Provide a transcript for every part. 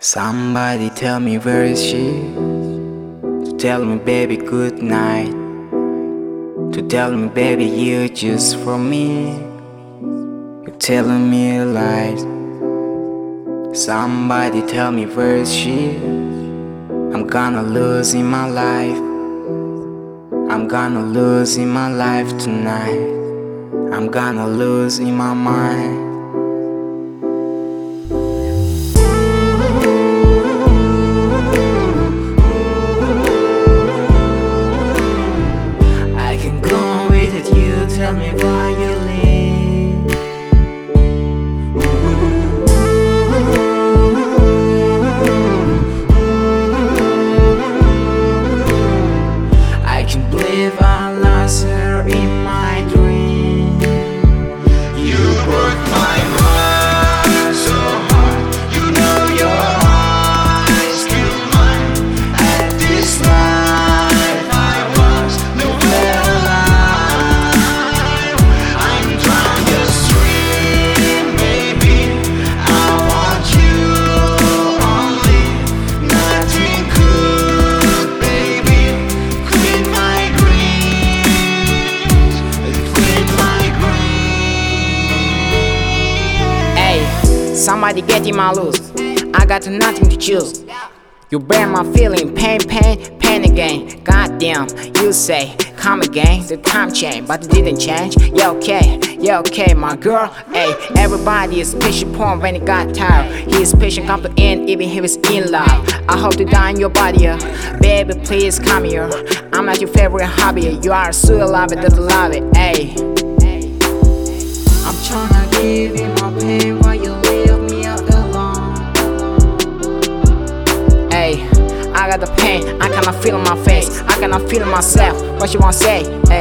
Somebody tell me where is she? To tell me baby good night. To tell me baby you just for me. You're telling me lies. Somebody tell me where is she? I'm gonna lose in my life. I'm gonna lose in my life tonight. I'm gonna lose in my mind. Tell me why you leave. I can't believe I lost her in my dream. You broke my heart so hard. You know your heart is still mine. At this life I was nowhere alive. Somebody get in my loose. I got nothing to choose. You burn my feeling, pain, pain, pain again. Goddamn, you say, come again. The time changed, but it didn't change. Yeah, okay, my girl. Hey, everybody is patient porn when he got tired. He is patient, come to end, even if he was in love. I hope to die in your body, baby, please come here. I'm not your favorite hobby. You are a sweet lover that love it, hey. I'm tryna give you my pain while you leave me all alone. Hey, I got the pain, I cannot feel in my face, I cannot feel myself. What you wanna say? Hey,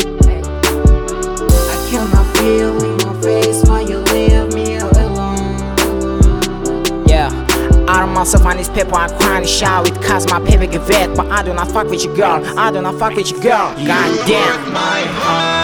I cannot feel in my face while you leave me all alone. Yeah, out of myself on these people, I cry in the shower. It cause my paper get wet, but I do not fuck with you, girl. I do not fuck with you, girl. God damn. My heart.